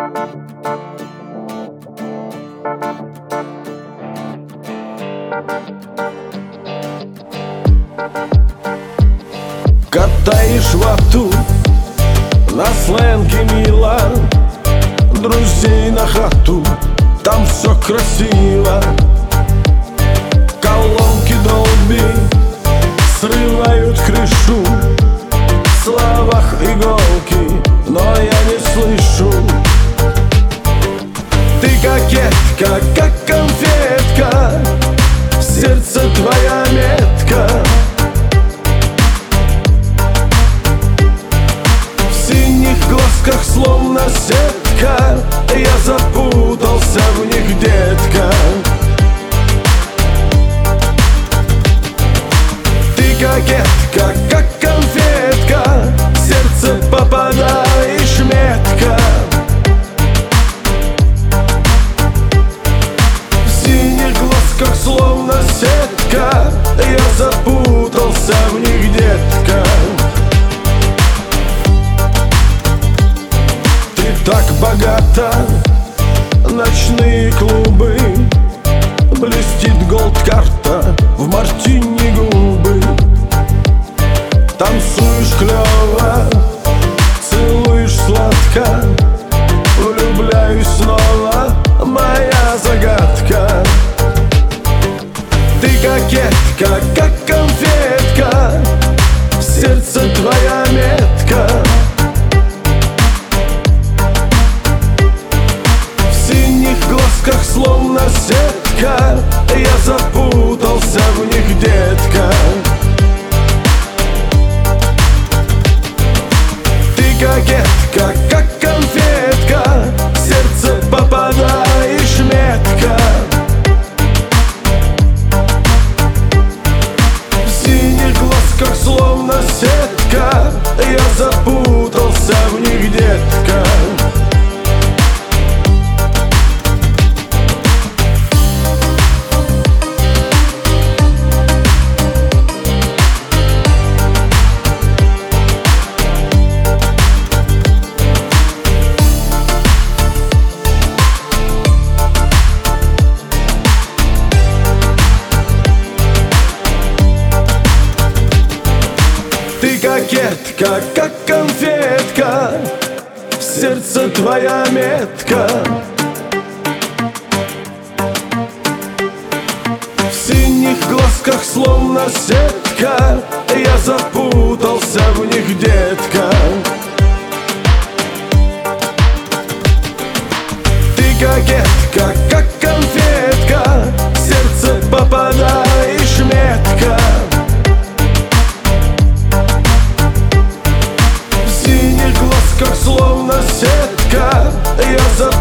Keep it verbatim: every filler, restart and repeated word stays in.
Катаешь вату на сленге мило, друзей на хату, там все красиво. Колонки долби срывают крышу, в словах иголки, но я не слышу. Ты кокетка, как конфетка, в сердце твоя метка. В синих глазках словно сетка, я запутался в них, детка. Ты кокетка, как конфетка, в сердце попадаешь метко. В синих глазках словно сетка, я запутался в них, детка. Ты так богата, ночные клубы, блестит голд-карта, в мартини губы. Танцуешь клёво, целуешь сладко, влюбляюсь снова, моя загадка. Ты кокетка, как конфетка, в сердце твоя метка. В синих глазках словно сетка, я запутался в них, детка. Ты кокетка, как конфетка, в сердце попадаешь метко. В синих глазках словно сетка, я запутался в них, детка. Ты кокетка, как конфетка, в сердце твоя метка. В синих глазках словно сетка, я запутался в них, детка. Ты кокетка, как конфетка, в сердце попадаешь метко. Как словно сетка, я за